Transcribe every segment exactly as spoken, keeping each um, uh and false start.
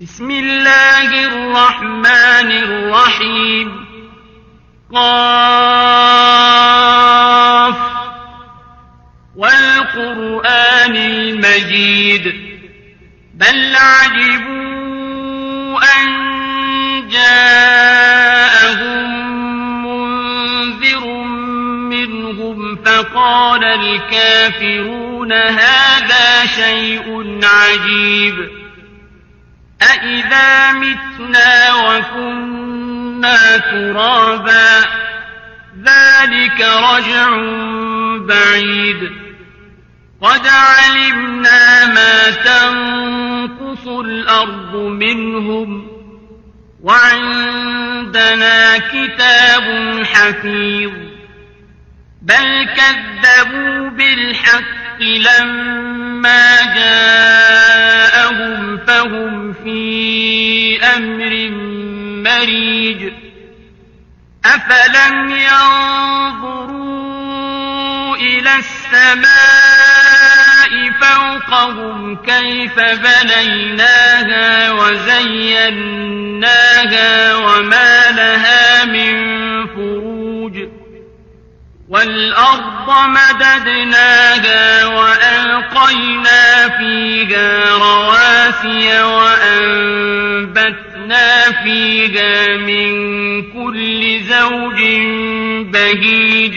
بسم الله الرحمن الرحيم. قاف والقرآن المجيد بل عجبوا أن جاءهم منذر منهم فقال الكافرون هذا شيء عجيب أإذا متنا وكنا ترابا ذلك رجع بعيد قد علمنا ما تنقص الأرض منهم وعندنا كتاب حفيظ بل كذبوا بالحق لما جاءهم فهم في أمر مريج أفلم ينظروا إلى السماء فوقهم كيف بنيناها وزيناها وما لها من فروج والأرض مددناها وألقينا فيها رواسي وأنبتنا فيها من كل زوج بهيج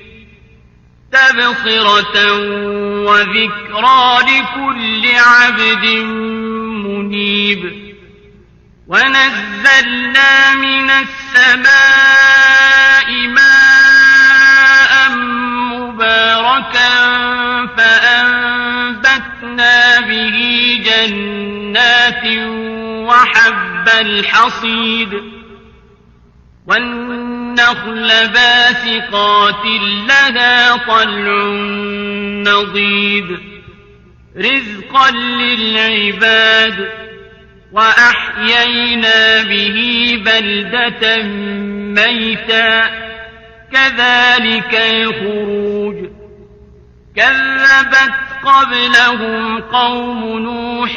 تبصرة وذكرى لكل عبد منيب ونزلنا من السماء ماء مباركا فأنبتنا به جنات وحب الحصيد والنخل باسقات لها طلع نضيد رزقا للعباد وأحيينا به بلدة ميتا كذلك الخروج كذبت قبلهم قوم نوح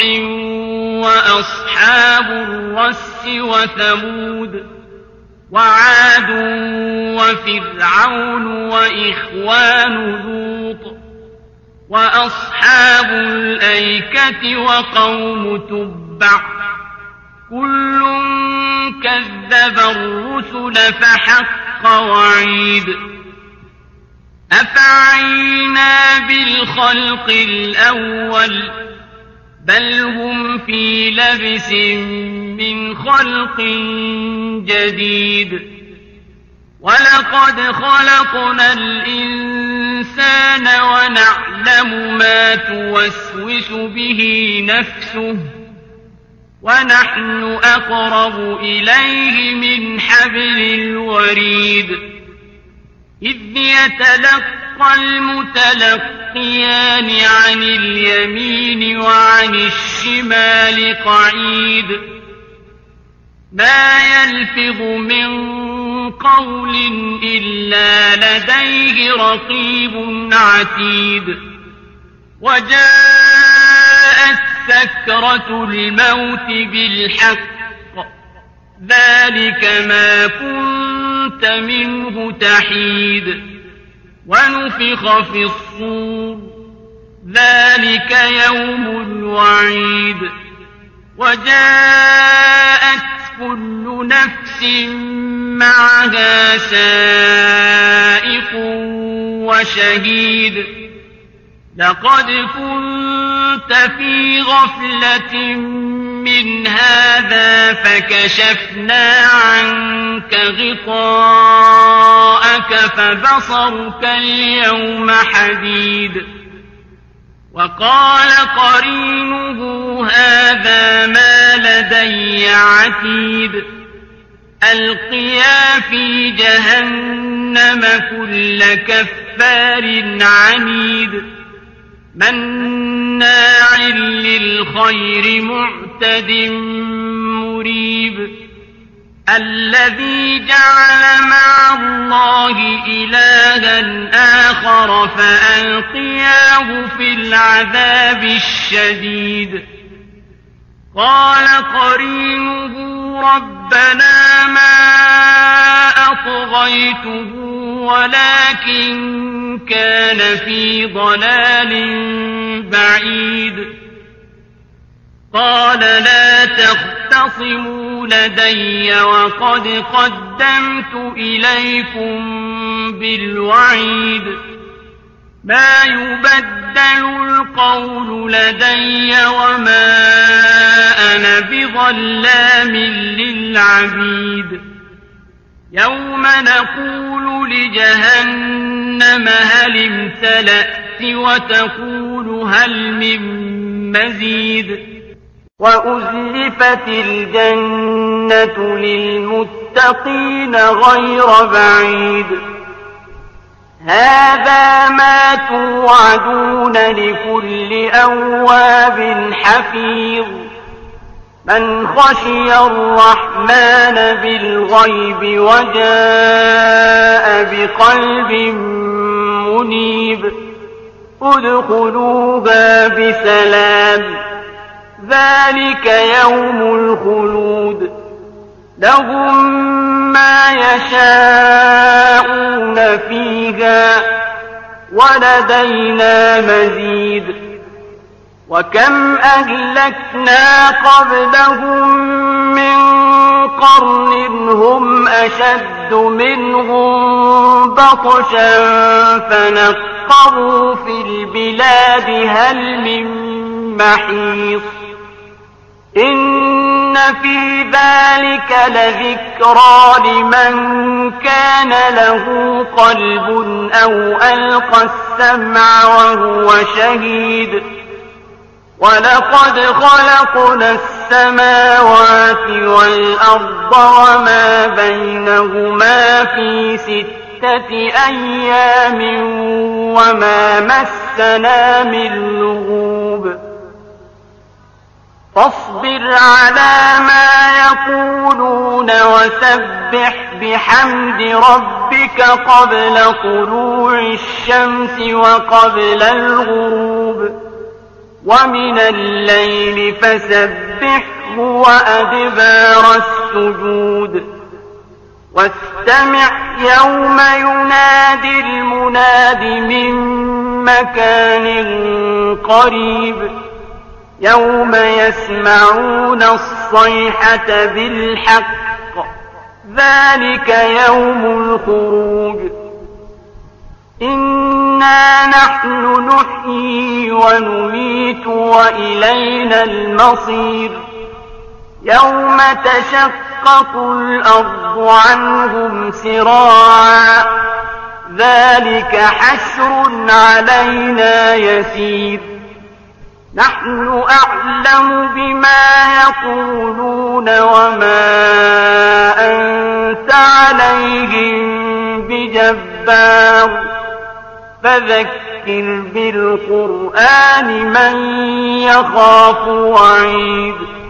وأصحاب الرس وثمود وعاد وفرعون وإخوان لوط وأصحاب الأيكة وقوم تبع كل كذب الرسل فحق وعيد أفعينا بالخلق الأول بل هم في لبس من خلق جديد ولقد خلقنا الإنسان ونعلم ما توسوس به نفسه ونحن أقرب إليه من حبل الوريد إذ يتلقى المتلقيان عن اليمين وعن الشمال قعيد ما يلفظ من قول إلا لديه رقيب عتيد وجاءت سكرة الموت بالحق ذلك ما كنت منه تحيد ونفخ في الصور ذلك يوم الوعيد وجاءت كل نفس معها سائق وشهيد لقد كنت في غفلة من هذا فكشفنا عنك غطاءك فبصرك اليوم حديد وقال قرينه هذا ما لدي عتيد ألقيا في جهنم كل كفار عنيد مناع للخير معتد مريب الذي جعل مع الله إلها آخر فألقياه في العذاب الشديد قال قرينه ربنا ما أطغيته ولكن كان في ضلال بعيد قال لا تختصموا لدي وقد قدمت إليكم بالوعيد ما يبدل القول لدي وما أنا بظلام للعبيد يوم نقول لجهنم هل امتلأت وتقول هل من مزيد وأزلفت الجنة للمتقين غير بعيد هذا ما توعدون لكل أواب حفيظ من خشي الرحمن بالغيب وجاء بقلب منيب ادخلوها بسلام ذلك يوم الخلود لهم ما يشاءون فيها ولدينا مزيد وكم أهلكنا قبلهم من قرن هم أشد منهم بطشا فنقبوا في البلاد هل من محيص إن في ذلك لذكرى لمن كان له قلب أو ألقى السمع وهو شهيد ولقد خلقنا السماوات والأرض وما بينهما في ستة أيام وما مسنا من لغوب فاصبر على ما يقولون وسبح بحمد ربك قبل طلوع الشمس وقبل الغروب ومن الليل فسبحه وأدبار السجود واستمع يوم ينادي المناد من مكان قريب يوم يسمعون الصيحة بالحق ذلك يوم الخروج إنا نحن نحيي ونميت وإلينا المصير يوم تشقق الأرض عنهم سراعا ذلك حشر علينا يسير نحن أعلم بما يقولون وما أنت عليهم بجبار فذكر بالقرآن من يخاف وعيد